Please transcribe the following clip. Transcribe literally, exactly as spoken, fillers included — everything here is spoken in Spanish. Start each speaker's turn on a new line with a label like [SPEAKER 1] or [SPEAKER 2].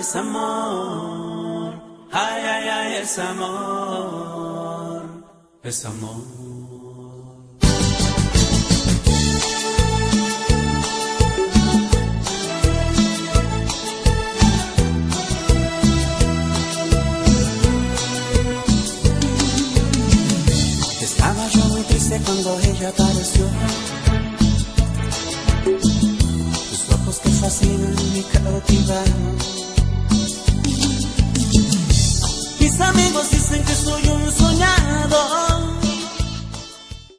[SPEAKER 1] es amor, ay, ay, ay, es amor, es amor. Estaba yo muy triste cuando ella apareció. Tus ojos que fascinan me cautivaron. Mis amigos dicen que soy un soñador,